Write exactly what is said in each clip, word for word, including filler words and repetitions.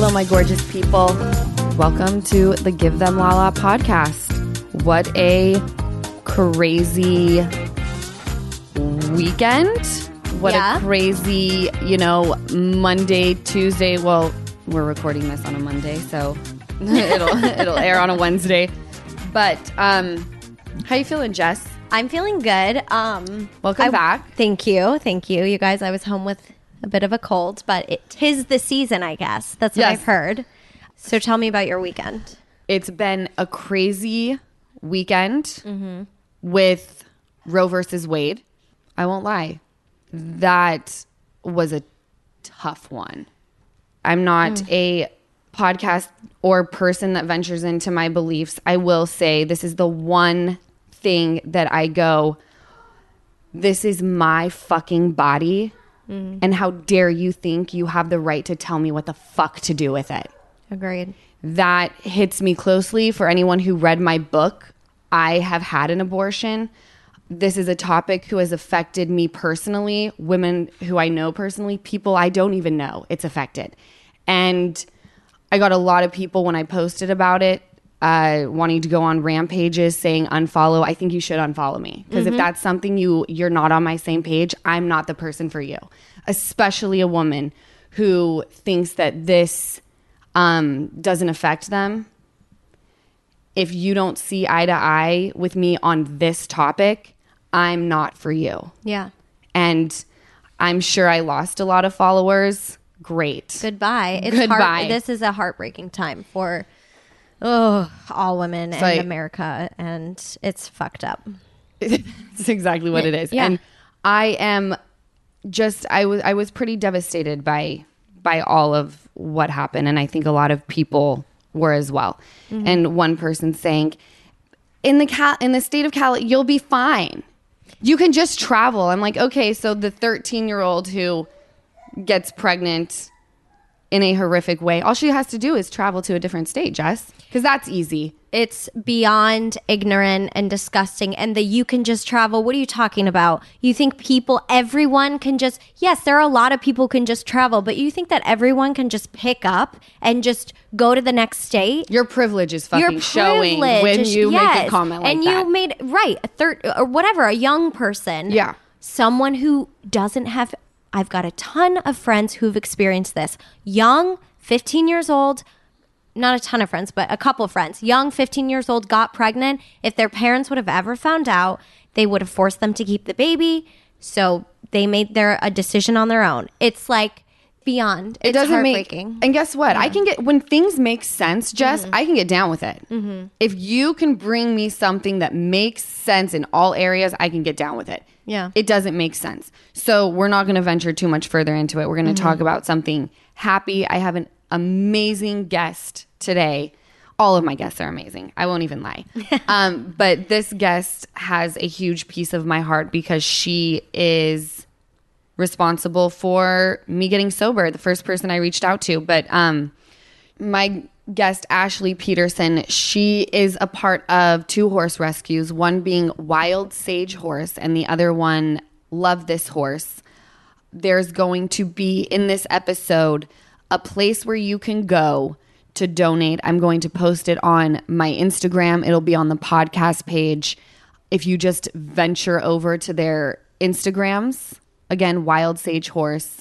Hello, my gorgeous people. Welcome to the Give Them Lala podcast. What a crazy weekend. What yeah. a crazy, you know, Monday, Tuesday. Well, we're recording this on a Monday, so it'll it'll air on a Wednesday. But um, how you feeling, Jess? I'm feeling good. Um, Welcome I, back. Thank you. Thank you. You guys, I was home with a bit of a cold, but it tis the season, I guess. That's what yes. I've heard. So tell me about your weekend. It's been a crazy weekend mm-hmm. with Roe versus Wade. I won't lie. That was a tough one. I'm not mm. a podcast or person that ventures into my beliefs. I will say this is the one thing that I go, this is my fucking body. Mm. And how dare you think you have the right to tell me what the fuck to do with it? Agreed. That hits me closely. For anyone who read my book, I have had an abortion. This is a topic who has affected me personally, women who I know personally, people I don't even know it's affected. And I got a lot of people when I posted about it uh, wanting to go on rampages saying unfollow. I think you should unfollow me. Because mm-hmm. if that's something you, you're not on my same page, I'm not the person for you. Especially a woman who thinks that this um, doesn't affect them. If you don't see eye to eye with me on this topic, I'm not for you. Yeah. And I'm sure I lost a lot of followers. Great. Goodbye. It's Goodbye. Heart- this is a heartbreaking time for oh, all women it's in like, America, and it's fucked up. It's exactly what it is. Yeah. And I am just, I was, I was pretty devastated by, by all of what happened. And I think a lot of people were as well. Mm-hmm. And one person saying, in the Cal- in the state of Cali, you'll be fine. You can just travel. I'm like, okay, so the thirteen-year-old who gets pregnant in a horrific way, all she has to do is travel to a different state, Jess, because that's easy. It's beyond ignorant and disgusting. And the you can just travel. What are you talking about? You think people, everyone can just, yes, there are a lot of people can just travel, but you think that everyone can just pick up and just go to the next state? Your privilege is fucking Your showing when you yes. make a comment like and that. And you made, right, a third or whatever, a young person. Yeah. Someone who doesn't have, I've got a ton of friends who've experienced this. Young, fifteen years old, not a ton of friends, but a couple of friends. Young, fifteen years old, got pregnant. If their parents would have ever found out, they would have forced them to keep the baby. So they made their a decision on their own. It's like beyond. It it's doesn't heartbreaking. make. And guess what? Yeah. I can get when things make sense, Jess. Mm-hmm. I can get down with it. Mm-hmm. If you can bring me something that makes sense in all areas, I can get down with it. Yeah, it doesn't make sense. So we're not going to venture too much further into it. We're going to mm-hmm. talk about something happy. I have an amazing guest today. All of my guests are amazing. I won't even lie. um, but this guest has a huge piece of my heart because she is responsible for me getting sober. The first person I reached out to. But um, my guest, Ashley Peterson, she is a part of two horse rescues, one being Wild Sage Horse and the other one, Love This Horse. There's going to be in this episode a place where you can go to donate. I'm going to post it on my Instagram. It'll be on the podcast page. If you just venture over to their Instagrams, again, Wild Sage Horse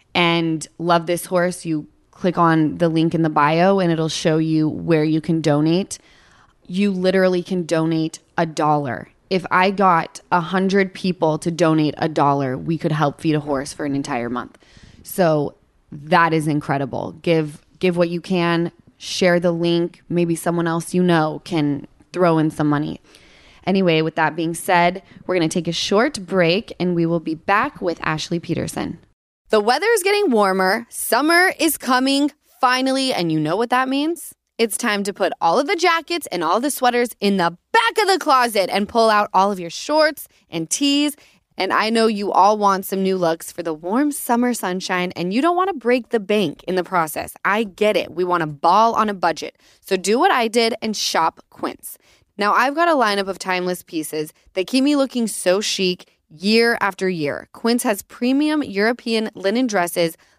and Love This Horse, you click on the link in the bio and it'll show you where you can donate. You literally can donate a dollar. If I got a hundred people to donate a dollar, we could help feed a horse for an entire month. So that is incredible. Give give what you can, share the link. Maybe someone else you know can throw in some money. Anyway, with that being said, we're going to take a short break and we will be back with Ashley Peterson. The weather is getting warmer. Summer is coming finally. And you know what that means? It's time to put all of the jackets and all of the sweaters in the back of the closet and pull out all of your shorts and tees. And I know you all want some new looks for the warm summer sunshine and you don't want to break the bank in the process. I get it. We want to ball on a budget. So do what I did and shop Quince. Now I've got a lineup of timeless pieces that keep me looking so chic year after year. Quince has premium European linen dresses,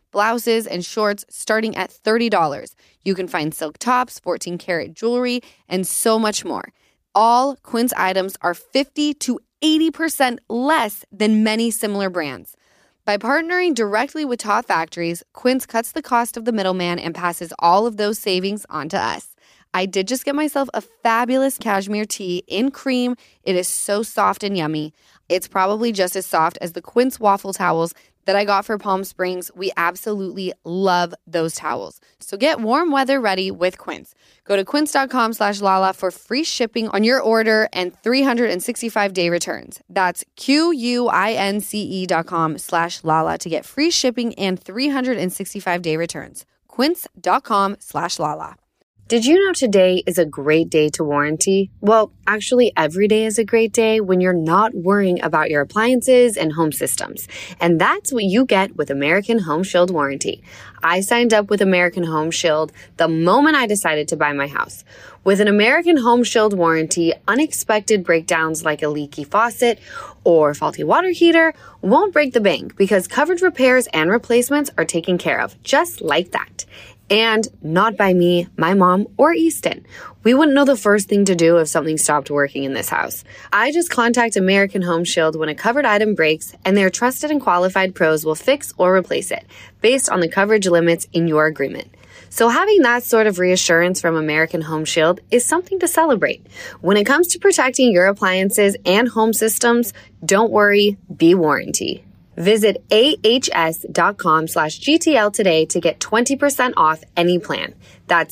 blouses, and shorts starting at thirty dollars. You can find silk tops, fourteen karat jewelry, and so much more. All Quince items are fifty to eighty percent less than many similar brands. By partnering directly with top factories, Quince cuts the cost of the middleman and passes all of those savings on to us. I did just get myself a fabulous cashmere tee in cream. It is so soft and yummy. It's probably just as soft as the Quince waffle towels that I got for Palm Springs. We absolutely love those towels. So get warm weather ready with Quince. Go to quince.com slash Lala for free shipping on your order and three hundred sixty-five day returns. That's Q-U-I-N-C-E dot com slash Lala to get free shipping and three hundred sixty-five day returns. Quince.com slash Lala. Did you know today is a great day to warranty? Well, actually, every day is a great day when you're not worrying about your appliances and home systems. And that's what you get with American Home Shield Warranty. I signed up with American Home Shield the moment I decided to buy my house. With an American Home Shield warranty, unexpected breakdowns like a leaky faucet or faulty water heater won't break the bank because covered repairs and replacements are taken care of just like that. And not by me, my mom, or Easton. We wouldn't know the first thing to do if something stopped working in this house. I just contact American Home Shield when a covered item breaks, and their trusted and qualified pros will fix or replace it based on the coverage limits in your agreement. So having that sort of reassurance from American Home Shield is something to celebrate. When it comes to protecting your appliances and home systems, don't worry, be warranty. Visit ahs.com slash GTL today to get twenty percent off any plan. That's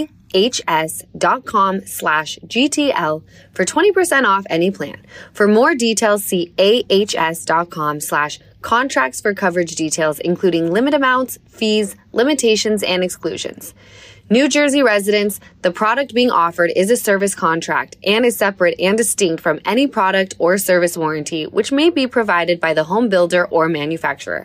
ahs.com slash GTL for twenty percent off any plan. For more details, see ahs.com slash contracts for coverage details, including limit amounts, fees, limitations, and exclusions. New Jersey residents, the product being offered is a service contract and is separate and distinct from any product or service warranty, which may be provided by the home builder or manufacturer.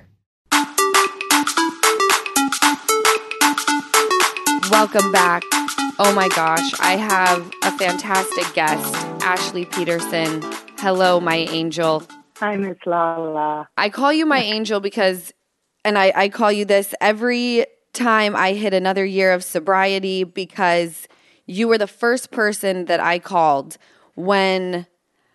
Welcome back. Oh my gosh, I have a fantastic guest, Ashley Peterson. Hello, my angel. Hi, Miss Lala. I call you my angel because, and I, I call you this every time I hit another year of sobriety, because you were the first person that I called when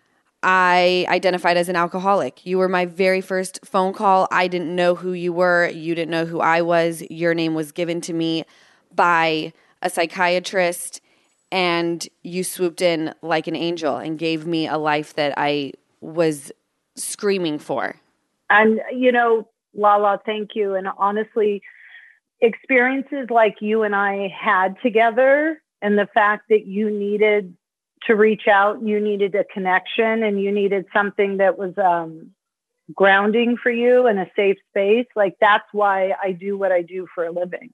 I identified as an alcoholic. You were my very first phone call. I didn't know who you were. You didn't know who I was. Your name was given to me by a psychiatrist, and you swooped in like an angel and gave me a life that I was screaming for. And, you know, Lala, thank you. And honestly, experiences like you and I had together, and the fact that you needed to reach out, you needed a connection, and you needed something that was um, grounding for you and a safe space. Like, that's why I do what I do for a living.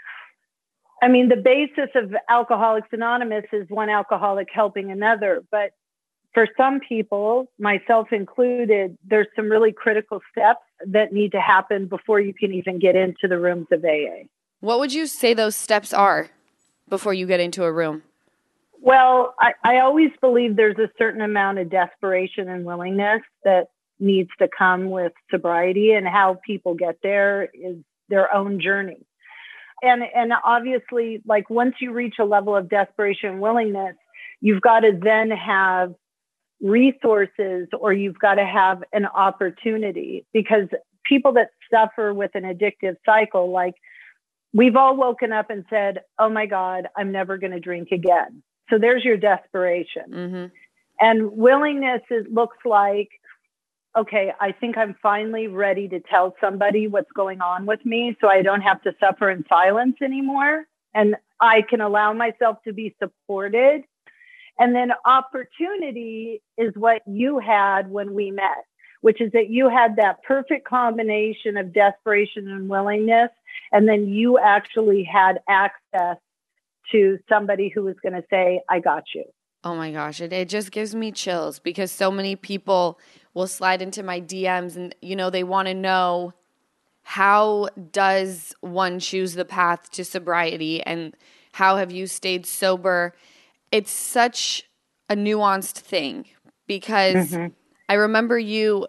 I mean, the basis of Alcoholics Anonymous is one alcoholic helping another. But for some people, myself included, there's some really critical steps that need to happen before you can even get into the rooms of A A. What would you say those steps are before you get into a room? Well, I, I always believe there's a certain amount of desperation and willingness that needs to come with sobriety, and how people get there is their own journey. And, and obviously, like, once you reach a level of desperation and willingness, you've got to then have resources, or you've got to have an opportunity, because people that suffer with an addictive cycle, like, we've all woken up and said, oh my God, I'm never going to drink again. So there's your desperation. Mm-hmm. And willingness is, looks like, okay, I think I'm finally ready to tell somebody what's going on with me, so I don't have to suffer in silence anymore. And I can allow myself to be supported. And then opportunity is what you had when we met, which is that you had that perfect combination of desperation and willingness. And then you actually had access to somebody who was going to say, I got you. Oh my gosh, it, it just gives me chills, because so many people will slide into my D Ms and, you know, they want to know, how does one choose the path to sobriety, and how have you stayed sober? It's such a nuanced thing, because mm-hmm. I remember you,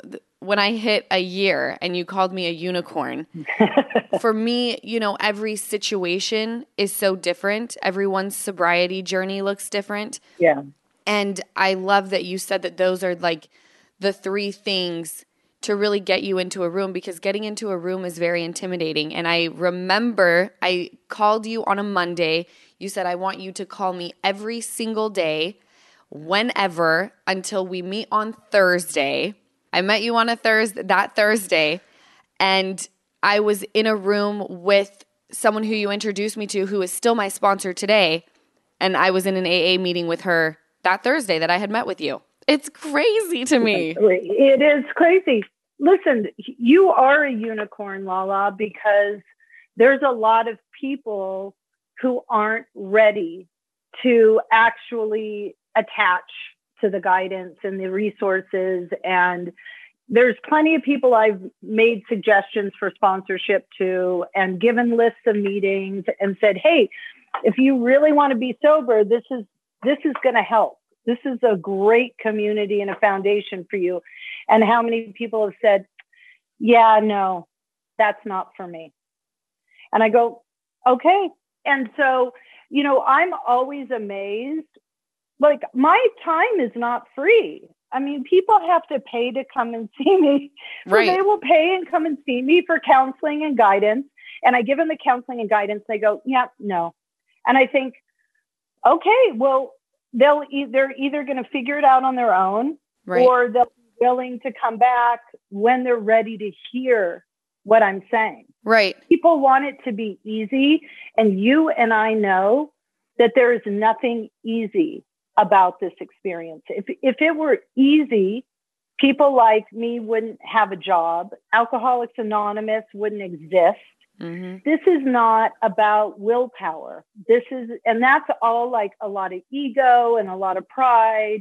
when I hit a year and you called me a unicorn, for me, you know, every situation is so different. Everyone's sobriety journey looks different. Yeah. And I love that you said that those are like the three things to really get you into a room, because getting into a room is very intimidating. And I remember I called you on a Monday. You said, I want you to call me every single day, whenever, until we meet on Thursday. I met you on a Thursday, that Thursday, and I was in a room with someone who you introduced me to, who is still my sponsor today. And I was in an A A meeting with her that Thursday that I had met with you. It's crazy to me. It is crazy. Listen, you are a unicorn, Lala, because there's a lot of people who aren't ready to actually attach to the guidance and the resources. And there's plenty of people I've made suggestions for sponsorship to and given lists of meetings and said, hey, if you really want to be sober, this is this is going to help. This is a great community and a foundation for you. And how many people have said, yeah, no, that's not for me. And I go, okay. And so, you know, I'm always amazed. Like, my time is not free. I mean, people have to pay to come and see me. So right. They will pay and come and see me for counseling and guidance. And I give them the counseling and guidance. They go, yeah, no. And I think, okay, well, they'll e- they're either going to figure it out on their own, right, or they'll be willing to come back when they're ready to hear what I'm saying. Right. People want it to be easy. And you and I know that there is nothing easy about this experience. If if it were easy, people like me wouldn't have a job. Alcoholics Anonymous wouldn't exist. Mm-hmm. This is not about willpower. This is, and that's all like a lot of ego and a lot of pride.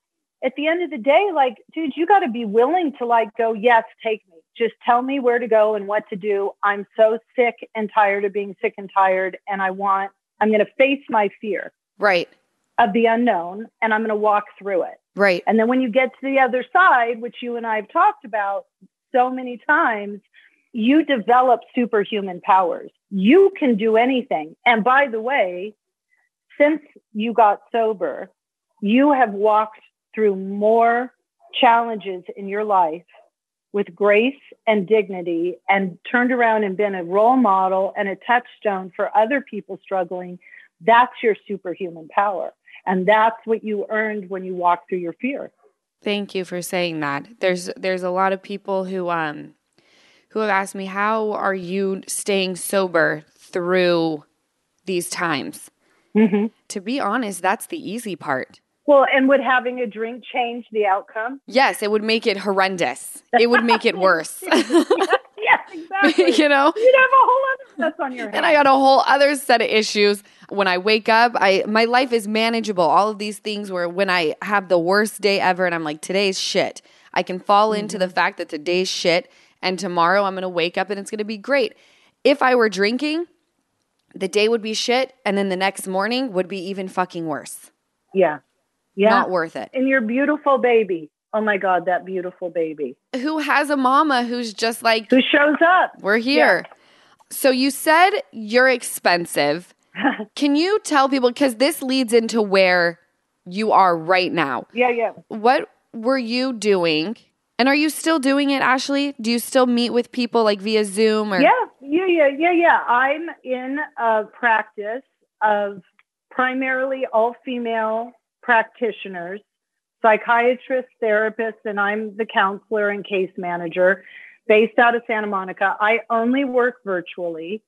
At the end of the day, like, dude, you got to be willing to like go, yes, take me. Just tell me where to go and what to do. I'm so sick and tired of being sick and tired. And I want, I'm going to face my fear. Right. Of the unknown, and I'm going to walk through it. Right. And then when you get to the other side, which you and I have talked about so many times, you develop superhuman powers. You can do anything. And by the way, since you got sober, you have walked through more challenges in your life with grace and dignity, and turned around and been a role model and a touchstone for other people struggling. That's your superhuman power. And that's what you earned when you walked through your fear. Thank you for saying that. There's there's a lot of people who um who have asked me, how are you staying sober through these times? Mm-hmm. To be honest, that's the easy part. Well, and would having a drink change the outcome? Yes, it would make it horrendous. It would make it worse. Yes, exactly. You know? You'd have a whole other mess on your hands. And I got a whole other set of issues. When I wake up, I my life is manageable. All of these things where when I have the worst day ever and I'm like, today's shit, I can fall mm-hmm. into the fact that today's shit and tomorrow I'm going to wake up and it's going to be great. If I were drinking, the day would be shit and then the next morning would be even fucking worse. Yeah. Yeah. Not worth it. And your beautiful baby. Oh my God, that beautiful baby. Who has a mama who's just like, who shows up. We're here. Yeah. So you said you're expensive. Can you tell people, because this leads into where you are right now. Yeah, yeah. What were you doing? And are you still doing it, Ashley? Do you still meet with people like via Zoom? Or? Yeah, yeah, yeah, yeah, yeah. I'm in a practice of primarily all-female practitioners, psychiatrists, therapists, and I'm the counselor and case manager based out of Santa Monica. I only work virtually.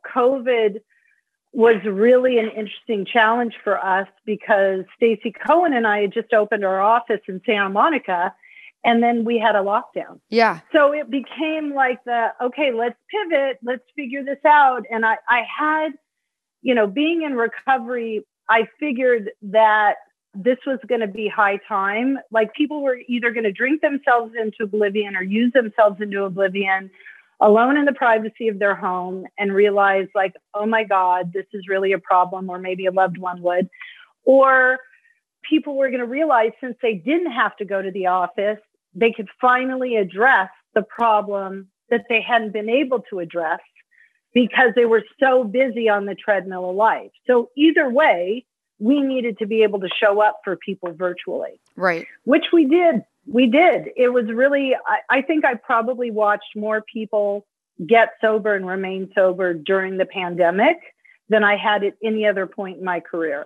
COVID was really an interesting challenge for us because Stacey Cohen and I had just opened our office in Santa Monica, and then we had a lockdown. Yeah. So it became like the, okay, let's pivot, let's figure this out. And I, I had, you know, being in recovery, I figured that this was going to be high time. Like, people were either going to drink themselves into oblivion or use themselves into oblivion alone in the privacy of their home and realize like, oh my God, this is really a problem, or maybe a loved one would. Or people were going to realize, since they didn't have to go to the office, they could finally address the problem that they hadn't been able to address because they were so busy on the treadmill of life. So either way, we needed to be able to show up for people virtually. Right. Which we did. We did. It was really, I, I think I probably watched more people get sober and remain sober during the pandemic than I had at any other point in my career.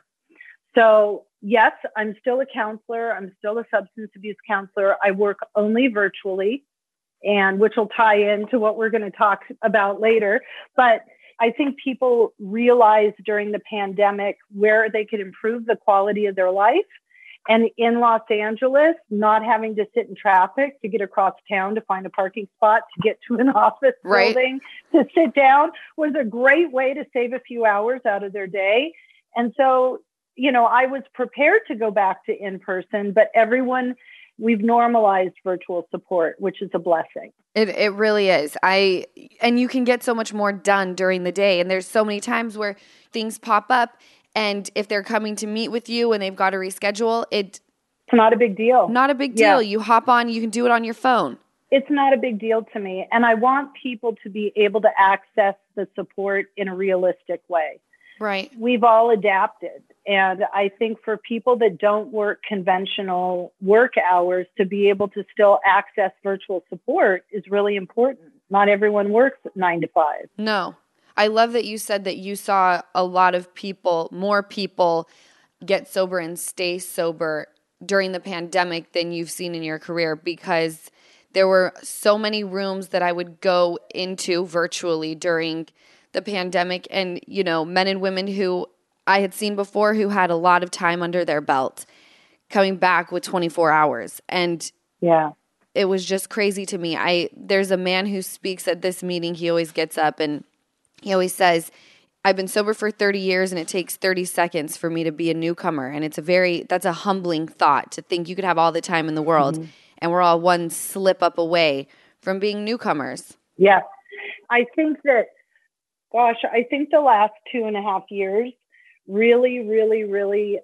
So yes, I'm still a counselor. I'm still a substance abuse counselor. I work only virtually, and which will tie into what we're going to talk about later. But I think people realized during the pandemic where they could improve the quality of their life. And in Los Angeles, not having to sit in traffic to get across town to find a parking spot to get to an office right. building to sit down was a great way to save a few hours out of their day. And so, you know, I was prepared to go back to in-person, but everyone, we've normalized virtual support, which is a blessing. It it really is. I and you can get so much more done during the day. And there's so many times where things pop up, and if they're coming to meet with you and they've got to reschedule, it, it's not a big deal. Not a big deal. Yeah. You hop on, you can do it on your phone. It's not a big deal to me. And I want people to be able to access the support in a realistic way. Right. We've all adapted. And I think for people that don't work conventional work hours, to be able to still access virtual support is really important. Not everyone works nine to five. No. I love that you said that you saw a lot of people, more people get sober and stay sober during the pandemic than you've seen in your career, because there were so many rooms that I would go into virtually during the pandemic, and, you know, men and women who I had seen before who had a lot of time under their belt coming back with twenty-four hours. And yeah, it was just crazy to me. I there's a man who speaks at this meeting. He always gets up and he always says, I've been sober for thirty years and it takes thirty seconds for me to be a newcomer. And it's a very, that's a humbling thought to think you could have all the time in the world mm-hmm. and we're all one slip up away from being newcomers. Yeah. I think that, gosh, I think the last two and a half years really, really, really,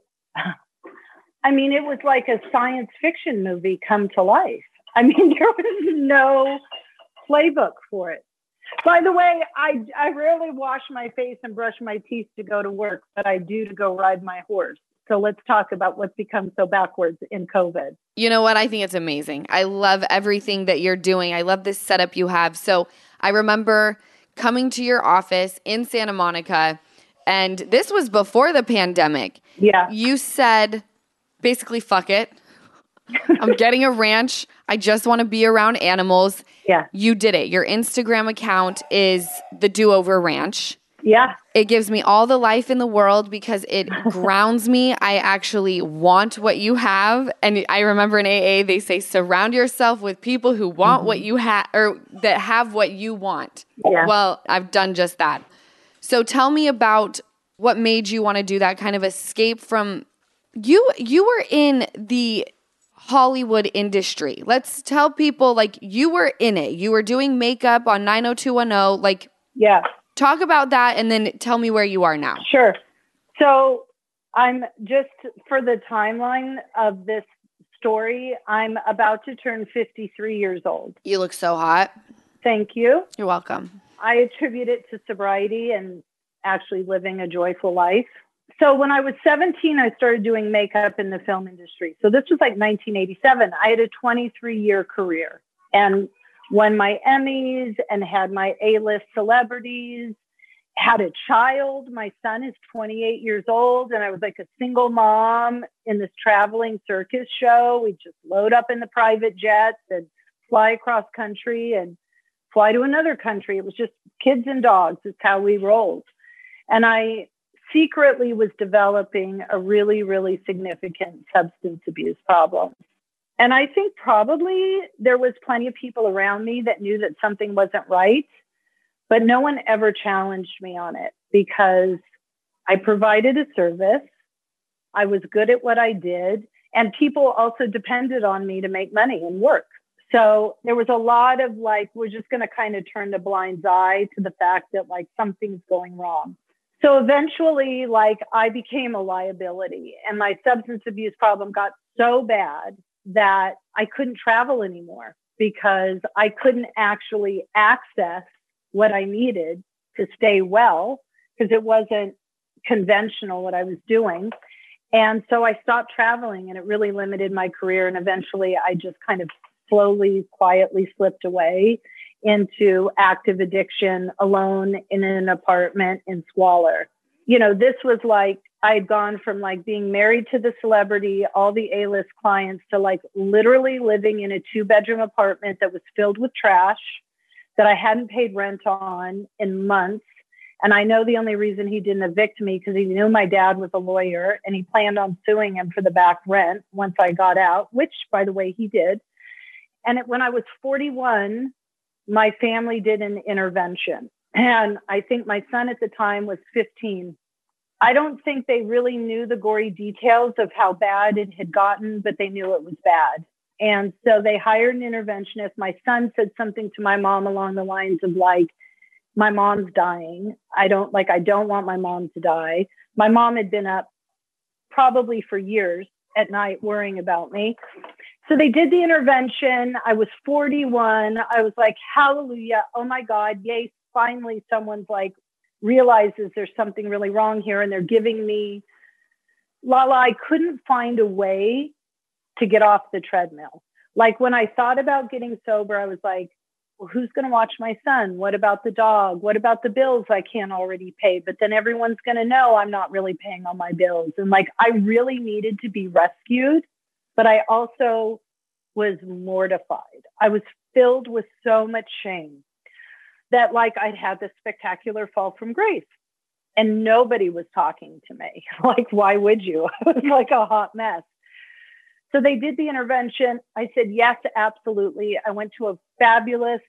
I mean, it was like a science fiction movie come to life. I mean, there was no playbook for it. By the way, I, I rarely wash my face and brush my teeth to go to work, but I do to go ride my horse. So let's talk about what's become so backwards in COVID. You know what? I think it's amazing. I love everything that you're doing. I love this setup you have. So I remember coming to your office in Santa Monica, and this was before the pandemic. Yeah. You said, basically, fuck it. I'm getting a ranch. I just want to be around animals. Yeah. You did it. Your Instagram account is the Do-Over Ranch. Yeah. It gives me all the life in the world because it grounds me. I actually want what you have. And I remember in A A, they say, surround yourself with people who want mm-hmm. what you have, or that have what you want. Yeah. Well, I've done just that. So tell me about what made you want to do that kind of escape from, you, you were in the Hollywood industry. Let's tell people, like, you were in it. You were doing makeup on nine oh two one oh. Like, yeah. Talk about that and then tell me where you are now. Sure. So I'm just, for the timeline of this story, I'm about to turn fifty-three years old. You look so hot. Thank you. You're welcome. I attribute it to sobriety and actually living a joyful life. So when I was seventeen, I started doing makeup in the film industry. So this was like nineteen eighty-seven. I had a twenty-three year career and won my Emmys and had my A-list celebrities, had a child. My son is twenty-eight years old. And I was like a single mom in this traveling circus show. We just load up in the private jets and fly across country and fly to another country. It was just kids and dogs. It's how we rolled. And I secretly was developing a really, really significant substance abuse problem. And I think probably there was plenty of people around me that knew that something wasn't right, but no one ever challenged me on it because I provided a service. I was good at what I did, and people also depended on me to make money and work. So there was a lot of like, we're just going to kind of turn the blind eye to the fact that like something's going wrong. So eventually, like, I became a liability, and my substance abuse problem got so bad that I couldn't travel anymore because I couldn't actually access what I needed to stay well because it wasn't conventional what I was doing. And so I stopped traveling, and it really limited my career. And eventually I just kind of slowly, quietly slipped away into active addiction, alone in an apartment in squalor. You know, this was like, I'd gone from like being married to the celebrity, all the A-list clients, to like literally living in a two bedroom apartment that was filled with trash that I hadn't paid rent on in months. And I know the only reason he didn't evict me because he knew my dad was a lawyer and he planned on suing him for the back rent once I got out, which, by the way, he did. And it, when I was forty-one, my family did an intervention. And I think my son at the time was fifteen. I don't think they really knew the gory details of how bad it had gotten, but they knew it was bad. And so they hired an interventionist. My son said something to my mom along the lines of like, my mom's dying. I don't like, I don't want my mom to die. My mom had been up probably for years at night worrying about me. So they did the intervention. I was forty-one. I was like, hallelujah. Oh my God. Yay. Finally, someone's like realizes there's something really wrong here. And they're giving me, Lala, I couldn't find a way to get off the treadmill. Like when I thought about getting sober, I was like, well, who's going to watch my son? What about the dog? What about the bills I can't already pay? But then everyone's going to know I'm not really paying all my bills. And like, I really needed to be rescued, but I also was mortified. I was filled with so much shame that like I'd had this spectacular fall from grace and nobody was talking to me. Like, why would you? I was like a hot mess. So they did the intervention. I said, yes, absolutely. I went to a fabulous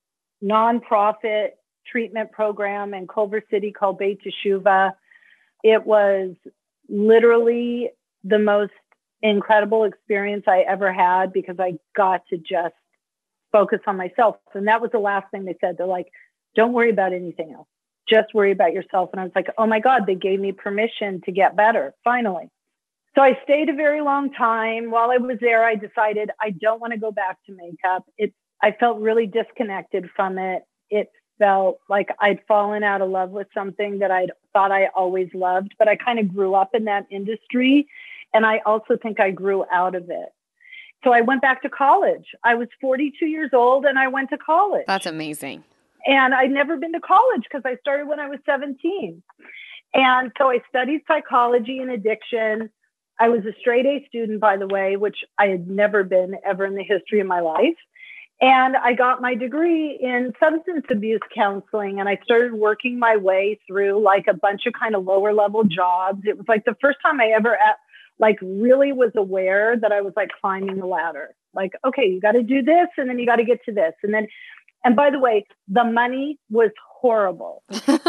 nonprofit treatment program in Culver City called Beit Teshuvah. It was literally the most incredible experience I ever had because I got to just focus on myself. And that was the last thing they said. They're like, don't worry about anything else. Just worry about yourself. And I was like, oh my God, they gave me permission to get better, finally. So I stayed a very long time. While I was there, I decided I don't want to go back to makeup. It, I felt really disconnected from it. It felt like I'd fallen out of love with something that I thought I always loved, but I kind of grew up in that industry. And I also think I grew out of it. So I went back to college. I was forty-two years old and I went to college. That's amazing. And I'd never been to college because I started when I was seventeen. And so I studied psychology and addiction. I was a straight A student, by the way, which I had never been ever in the history of my life. And I got my degree in substance abuse counseling. And I started working my way through like a bunch of kind of lower level jobs. It was like the first time I ever at, like really was aware that I was like climbing the ladder. Like, okay, you got to do this and then you got to get to this. And then, and by the way, the money was horrible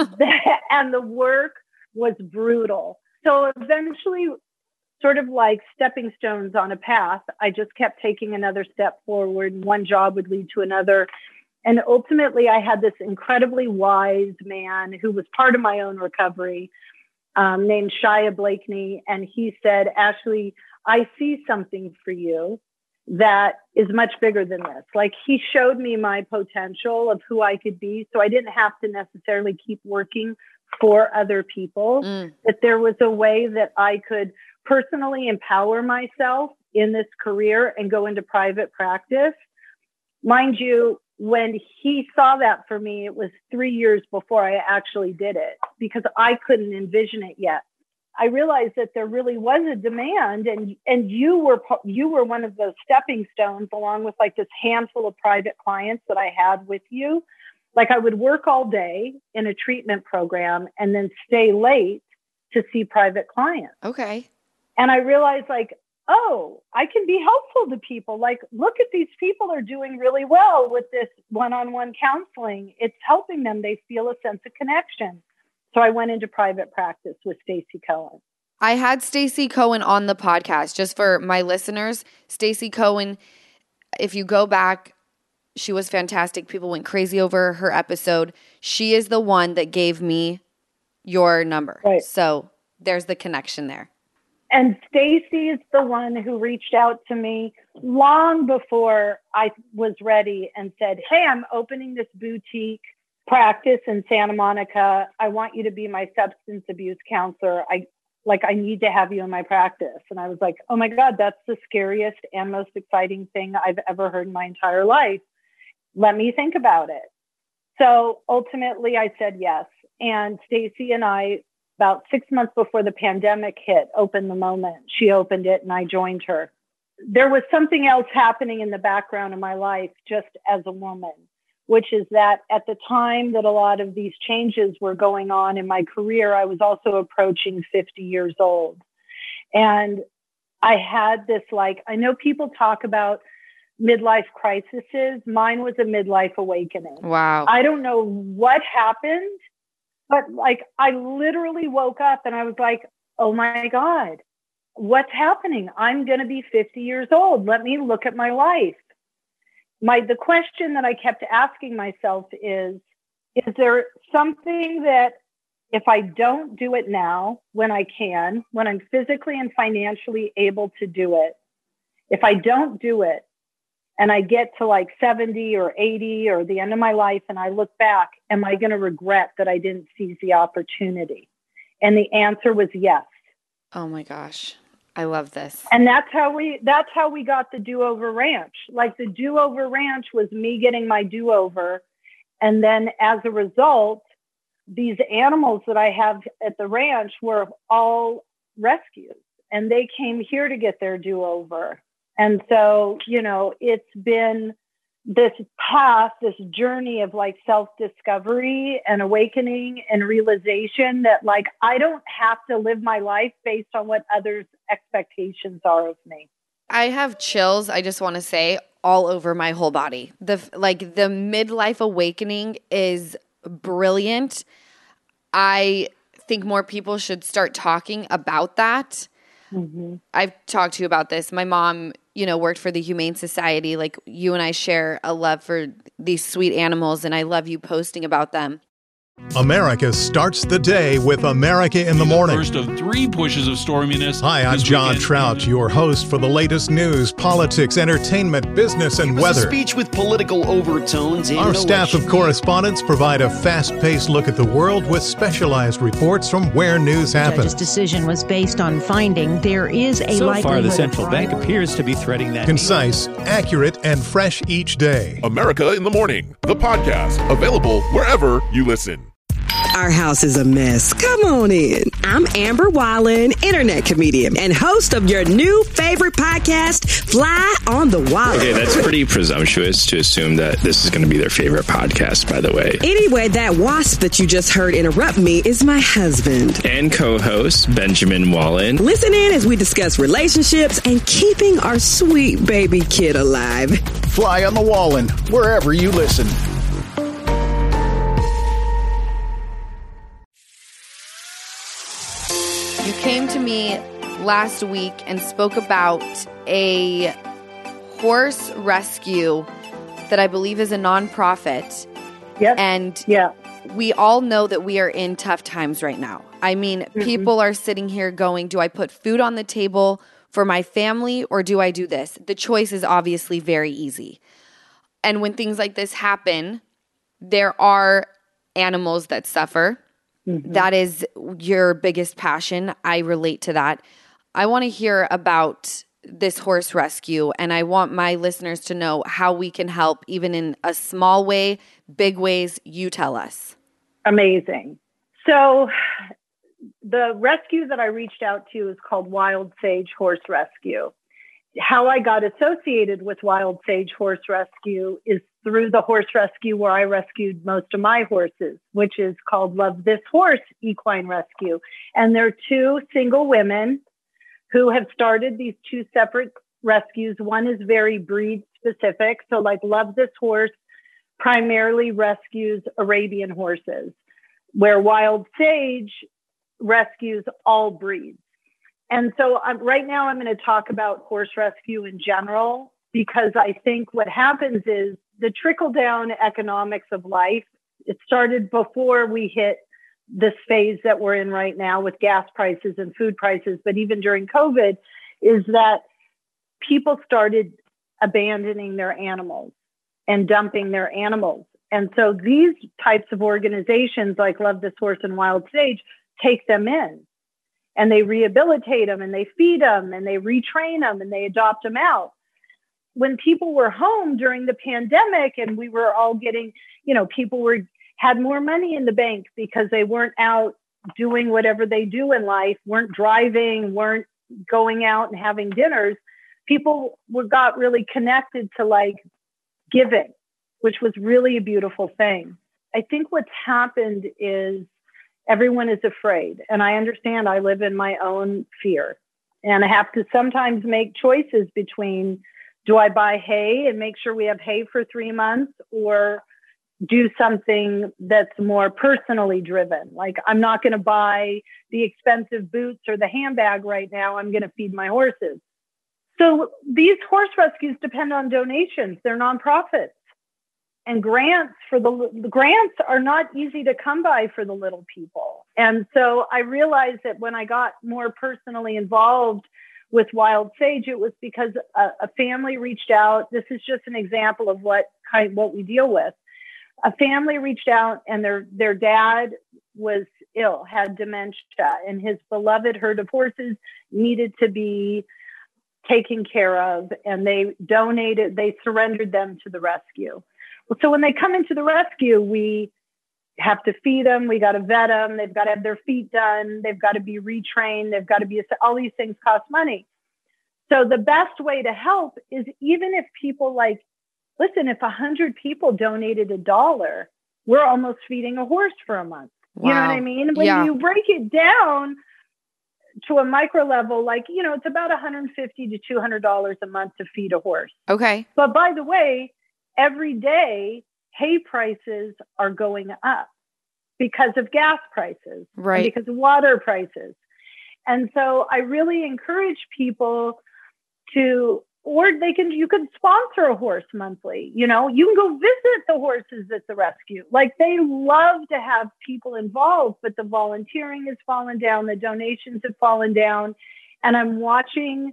and the work was brutal. So eventually, sort of like stepping stones on a path, I just kept taking another step forward. One job would lead to another. And ultimately, I had this incredibly wise man who was part of my own recovery, um, named Shia Blakeney. And he said, Ashley, I see something for you that is much bigger than this. Like he showed me my potential of who I could be. So I didn't have to necessarily keep working for other people, mm. that there was a way that I could personally empower myself in this career and go into private practice. Mind you, when he saw that for me, it was three years before I actually did it because I couldn't envision it yet. I realized that there really was a demand, and and you were you were one of those stepping stones, along with like this handful of private clients that I had with you. Like I would work all day in a treatment program and then stay late to see private clients. Okay. And I realized like, oh, I can be helpful to people. Like, look at these people are doing really well with this one-on-one counseling. It's helping them. They feel a sense of connection. So I went into private practice with Stacey Cohen. I had Stacey Cohen on the podcast. Just for my listeners, Stacey Cohen, if you go back, she was fantastic. People went crazy over her episode. She is the one that gave me your number. Right. So there's the connection there. And Stacy is the one who reached out to me long before I was ready and said, hey, I'm opening this boutique practice in Santa Monica. I want you to be my substance abuse counselor. I like, I need to have you in my practice. And I was like, oh my God, that's the scariest and most exciting thing I've ever heard in my entire life. Let me think about it. So ultimately I said yes. And Stacy and I, about six months before the pandemic hit, opened the moment. She opened it and I joined her. There was something else happening in the background of my life just as a woman, which is that at the time that a lot of these changes were going on in my career, I was also approaching fifty years old. And I had this, like, I know people talk about midlife crises. Mine was a midlife awakening. Wow. I don't know what happened, but like, I literally woke up and I was like, oh my God, what's happening? I'm going to be fifty years old. Let me look at my life. My, the question that I kept asking myself is, is there something that if I don't do it now, when I can, when I'm physically and financially able to do it, if I don't do it and I get to like seventy or eighty or the end of my life and I look back, am I going to regret that I didn't seize the opportunity? And the answer was yes. Oh my gosh. I love this. And that's how we, that's how we got the Do-Over Ranch. Like the Do-Over Ranch was me getting my do-over. And then as a result, these animals that I have at the ranch were all rescues and they came here to get their do-over. And so, you know, it's been this path, this journey of like self-discovery and awakening and realization that like, I don't have to live my life based on what others' expectations are of me. I have chills, I just want to say, all over my whole body. The like the midlife awakening is brilliant. I think more people should start talking about that. Mm-hmm. I've talked to you about this. My mom, you know, worked for the Humane Society. Like you and I share a love for these sweet animals, and I love you posting about them. America starts the day with America in the Morning. First of three pushes of storminess. Hi, I'm John weekend. Trout, your host for the latest news, politics, entertainment, business, and weather. A speech with political overtones. Our staff of correspondents provide a fast-paced look at the world with specialized reports from where news happens. The judge's decision was based on finding there is a so likelihood. So far, the central bank appears to be threading that. Concise, accurate, and fresh each day. America in the Morning, the podcast, available wherever you listen. Our house is a mess. Come on in. I'm Amber Wallen, internet comedian and host of your new favorite podcast, Fly on the Wall. Okay, that's pretty presumptuous to assume that this is going to be their favorite podcast, by the way. Anyway, that wasp that you just heard interrupt me is my husband. And co-host, Benjamin Wallen. Listen in as we discuss relationships and keeping our sweet baby kid alive. Fly on the Wallen, wherever you listen. You came to me last week and spoke about a horse rescue that I believe is a nonprofit. Yep. And yeah. we all know that we are in tough times right now. I mean, mm-hmm. people are sitting here going, do I put food on the table for my family or do I do this? The choice is obviously very easy. And when things like this happen, there are animals that suffer. Mm-hmm. That is your biggest passion. I relate to that. I want to hear about this horse rescue, and I want my listeners to know how we can help, even in a small way, big ways. You tell us. Amazing. So the rescue that I reached out to is called Wild Sage Horse Rescue. How I got associated with Wild Sage Horse Rescue is through the horse rescue where I rescued most of my horses, which is called Love This Horse Equine Rescue. And they're two single women who have started these two separate rescues. One is very breed specific. So like Love This Horse primarily rescues Arabian horses, where Wild Sage rescues all breeds. And so I'm, right now I'm going to talk about horse rescue in general, because I think what happens is the trickle down economics of life. It started before we hit this phase that we're in right now with gas prices and food prices, but even during COVID, is that people started abandoning their animals and dumping their animals. And so these types of organizations like Love This Horse and Wild Sage take them in and they rehabilitate them and they feed them and they retrain them and they adopt them out. When people were home during the pandemic and we were all getting, you know, people were had more money in the bank because they weren't out doing whatever they do in life, weren't driving, weren't going out and having dinners. People were got really connected to like giving, which was really a beautiful thing. I think what's happened is everyone is afraid. And I understand I live in my own fear. And I have to sometimes make choices between, do I buy hay and make sure we have hay for three months or do something that's more personally driven? Like, I'm not going to buy the expensive boots or the handbag right now. I'm going to feed my horses. So these horse rescues depend on donations. They're nonprofits. And grants for the, the grants are not easy to come by for the little people. And so I realized that when I got more personally involved with Wild Sage, it was because a, a family reached out. This is just an example of what kind what we deal with. A family reached out and their their dad was ill, had dementia, and his beloved herd of horses needed to be taken care of. And they donated, they surrendered them to the rescue. Well, so when they come into the rescue, we have to feed them. We got to vet them. They've got to have their feet done. They've got to be retrained. They've got to be, all these things cost money. So the best way to help is even if people like, listen, if a hundred people donated a dollar, we're almost feeding a horse for a month. Wow. You know what I mean? When yeah. you break it down to a micro level, like, you know, it's about one hundred fifty to two hundred dollars a month to feed a horse. Okay. But by the way, every day, hay prices are going up because of gas prices, right? And because of water prices. And so I really encourage people to, or they can, you can sponsor a horse monthly. You know, you can go visit the horses at the rescue. Like, they love to have people involved, but the volunteering has fallen down. The donations have fallen down. And I'm watching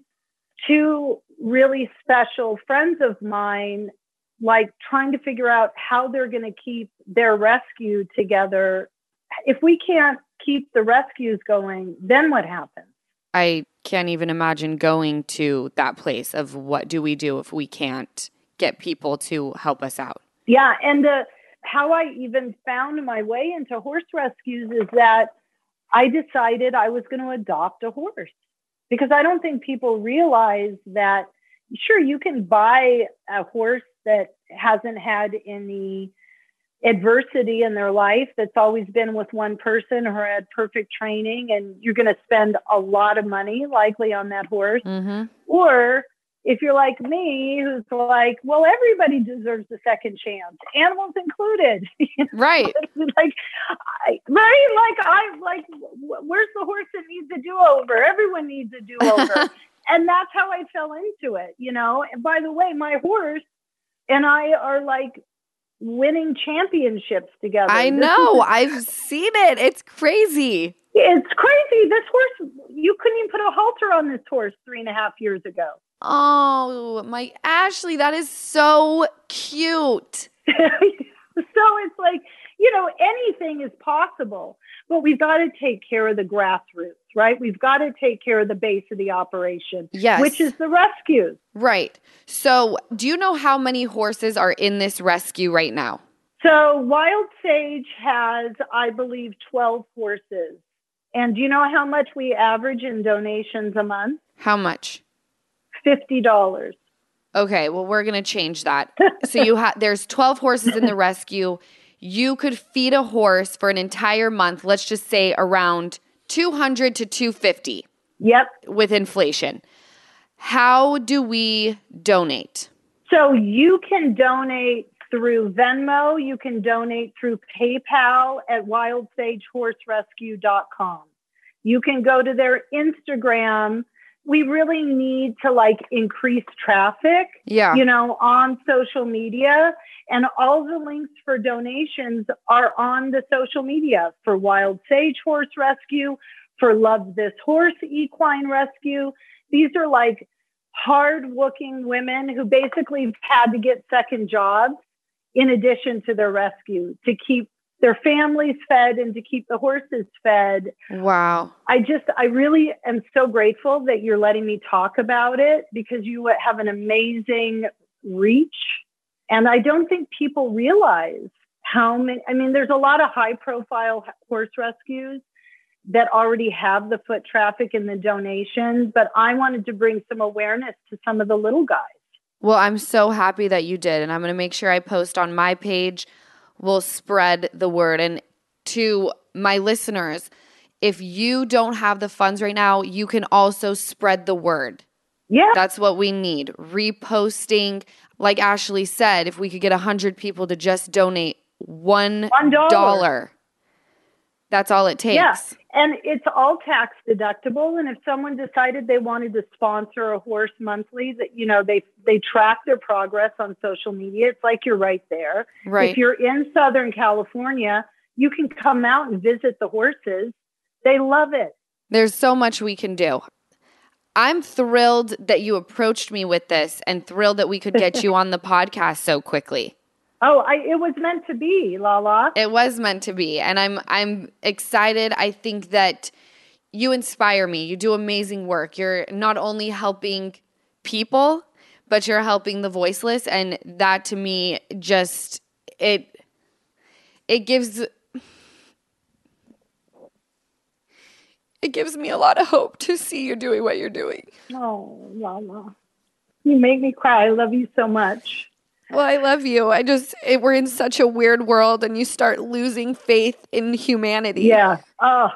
two really special friends of mine like trying to figure out how they're going to keep their rescue together. If we can't keep the rescues going, then what happens? I can't even imagine going to that place of what do we do if we can't get people to help us out? Yeah. And uh, how I even found my way into horse rescues is that I decided I was going to adopt a horse, because I don't think people realize that, sure, you can buy a horse that hasn't had any adversity in their life, that's always been with one person or had perfect training, and you're going to spend a lot of money likely on that horse. Mm-hmm. Or if you're like me, who's like, well, everybody deserves a second chance, animals included. Right. like, I, right? Like, I like, where's the horse that needs a do-over? Everyone needs a do-over. And that's how I fell into it, you know? And by the way, my horse and I are like winning championships together. I this know. Is, I've seen it. It's crazy. It's crazy. This horse, you couldn't even put a halter on this horse three and a half years ago. Oh, my Ashley, that is so cute. So it's like, you know, anything is possible, but we've got to take care of the grassroots, right? We've got to take care of the base of the operation, yes, which is the rescues. Right. So do you know how many horses are in this rescue right now? So Wild Sage has, I believe, twelve horses. And do you know how much we average in donations a month? How much? fifty dollars. Okay, well, we're going to change that. So you have there's twelve horses in the rescue. You could feed a horse for an entire month, let's just say around two hundred to two hundred fifty. Yep. With inflation. How do we donate? So you can donate through Venmo. You can donate through PayPal at wild sage horse rescue dot com. You can go to their Instagram. we really need to like increase traffic, yeah. you know, on social media. And all the links for donations are on the social media for Wild Sage Horse Rescue, for Love This Horse Equine Rescue. These are like hard-working women who basically had to get second jobs in addition to their rescue to keep their families fed and to keep the horses fed. Wow. I just, I really am so grateful that you're letting me talk about it because you have an amazing reach. And I don't think people realize how many, I mean, there's a lot of high profile horse rescues that already have the foot traffic and the donations, but I wanted to bring some awareness to some of the little guys. Well, I'm so happy that you did. And I'm going to make sure I post on my page. We'll spread the word. And to my listeners, if you don't have the funds right now, you can also spread the word. Yeah. That's what we need. Reposting. Like Ashley said, if we could get one hundred people to just donate one dollar, that's all it takes. Yeah. And it's all tax deductible. And if someone decided they wanted to sponsor a horse monthly, that, you know, they, they track their progress on social media. It's like you're right there. Right. If you're in Southern California, you can come out and visit the horses. They love it. There's so much we can do. I'm thrilled that you approached me with this and thrilled that we could get you on the podcast so quickly. Oh, I, it was meant to be, Lala. It was meant to be. And I'm I'm excited. I think that you inspire me. You do amazing work. You're not only helping people, but you're helping the voiceless. And that to me just it it gives it gives me a lot of hope to see you doing what you're doing. Oh, Lala. You make me cry. I love you so much. Well, I love you. I just, it, we're in such a weird world and you start losing faith in humanity. Yeah. Oh.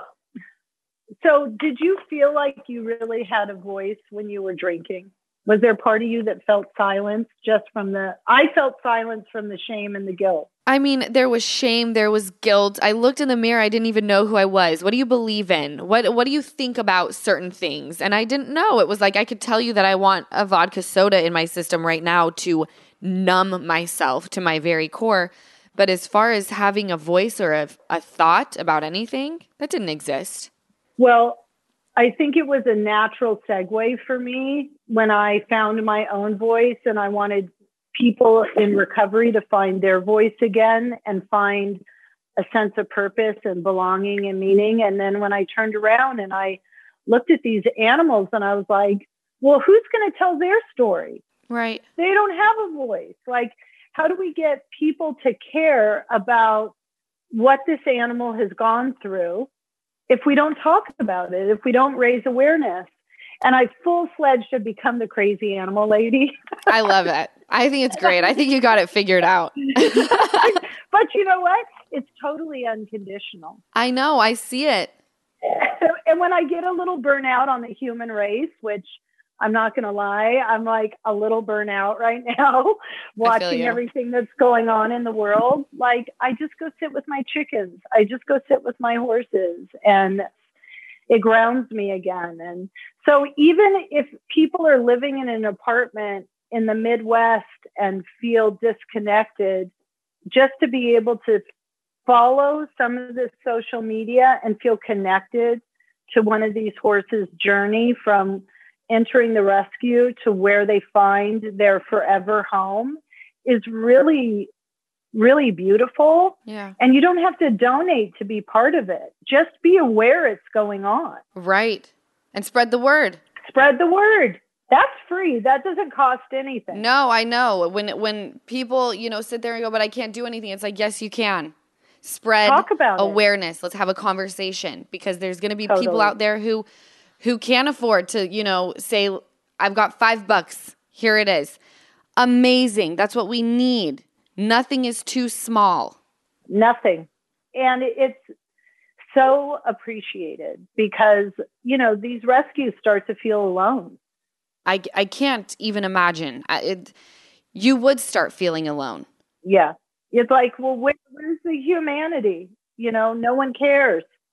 So did you feel like you really had a voice when you were drinking? Was there a part of you that felt silence just from the, I felt silence from the shame and the guilt. I mean, there was shame, there was guilt. I looked in the mirror, I didn't even know who I was. What do you believe in? What what do you think about certain things? And I didn't know. It was like I could tell you that I want a vodka soda in my system right now to numb myself to my very core. But as far as having a voice or a, a thought about anything, that didn't exist. Well, I think it was a natural segue for me when I found my own voice and I wanted people in recovery to find their voice again and find a sense of purpose and belonging and meaning. And then when I turned around and I looked at these animals and I was like, well, who's going to tell their story? Right. They don't have a voice. Like, how do we get people to care about what this animal has gone through if we don't talk about it, if we don't raise awareness? And I full-fledged have become the crazy animal lady. I love it. I think it's great. I think you got it figured out. But you know what? It's totally unconditional. I know. I see it. And when I get a little burnout on the human race, which I'm not going to lie, I'm like a little burnout right now, watching everything that's going on in the world. Like, I just go sit with my chickens. I just go sit with my horses, and it grounds me again. And so even if people are living in an apartment in the Midwest and feel disconnected, just to be able to follow some of this social media and feel connected to one of these horses' journey from entering the rescue to where they find their forever home is really, really beautiful. Yeah. And you don't have to donate to be part of it. Just be aware it's going on. Right. And spread the word. Spread the word. That's free. That doesn't cost anything. No, I know. When when people, you know, sit there and go, but I can't do anything. It's like, yes, you can. Spread Talk about awareness. It. Let's have a conversation, because there's going to be totally. people out there who who can't afford to, you know, say, I've got five bucks. Here it is. Amazing. That's what we need. Nothing is too small. Nothing. And it's so appreciated because, you know, these rescues start to feel alone. I, I can't even imagine. I, it, you would start feeling alone. Yeah. It's like, well, where, where's the humanity? You know, no one cares.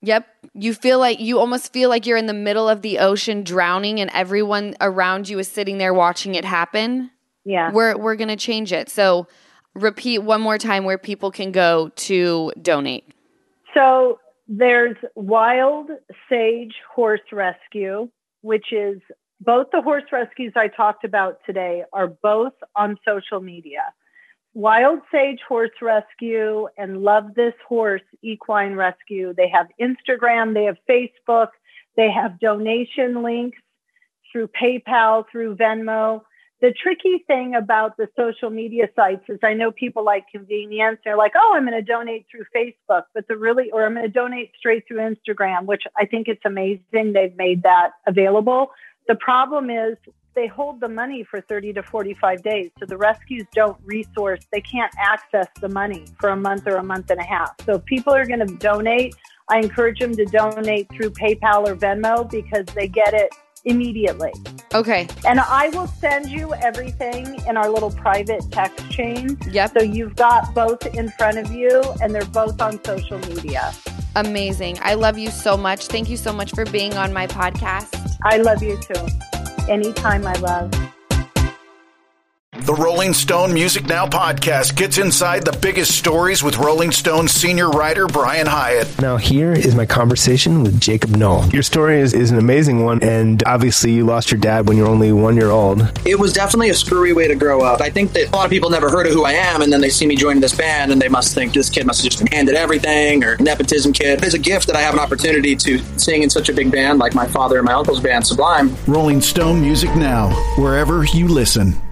Yep. You feel like you almost feel like you're in the middle of the ocean drowning and everyone around you is sitting there watching it happen. Yeah. We're we're going to change it. So repeat one more time where people can go to donate. So there's Wild Sage Horse Rescue, which is both the horse rescues I talked about today are both on social media. Wild Sage Horse Rescue and Love This Horse Equine Rescue. They have Instagram, they have Facebook, they have donation links through PayPal, through Venmo. The tricky thing about the social media sites is I know people like convenience. They're like, oh, I'm going to donate through Facebook, but the really, or I'm going to donate straight through Instagram, which I think it's amazing they've made that available. The problem is they hold the money for thirty to forty-five days. So the rescues don't resource, they can't access the money for a month or a month and a half. So if people are going to donate, I encourage them to donate through PayPal or Venmo because they get it immediately. Okay. And I will send you everything in our little private text chain. Yep. So you've got both in front of you and they're both on social media. Amazing. I love you so much. Thank you so much for being on my podcast. I love you too. Anytime, my love. The Rolling Stone Music Now podcast gets inside the biggest stories with Rolling Stone senior writer Brian Hyatt. Now here is my conversation with Jacob Knoll. Your story is, is an amazing one, and obviously you lost your dad when you were only one year old. It was definitely a screwy way to grow up. I think that a lot of people never heard of who I am, and then they see me join this band, and they must think this kid must have just been handed everything, or nepotism kid. It's a gift that I have an opportunity to sing in such a big band like my father and my uncle's band, Sublime. Rolling Stone Music Now, wherever you listen.